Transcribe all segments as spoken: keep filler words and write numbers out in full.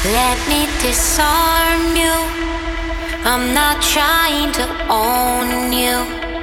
Let me disarm you. I'm not trying to own you.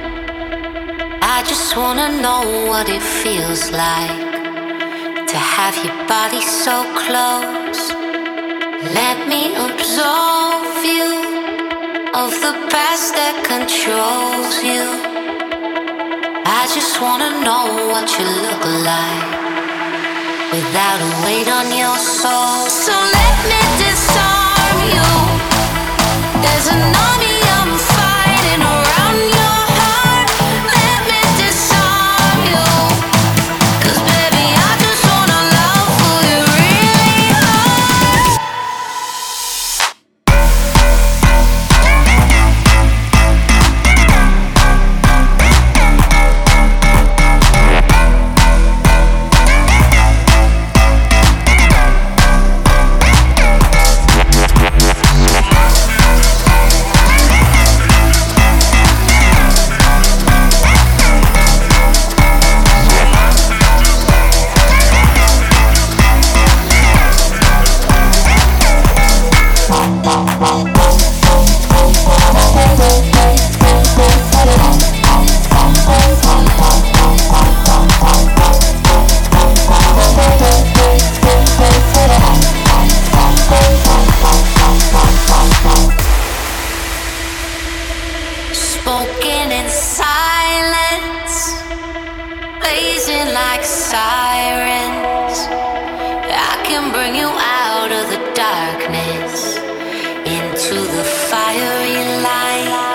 I just wanna know what it feels like to have your body so close. Let me absolve you of the past that controls you. I just wanna know what you look like without a weight on your soul. So let me disarm you. There's an army I'm fighting around your heart. Let me disarm you. 'Cause baby, I just wanna love who you really are. Spoken in silence, blazing like sirens. I can bring you out of the darkness into the fiery light.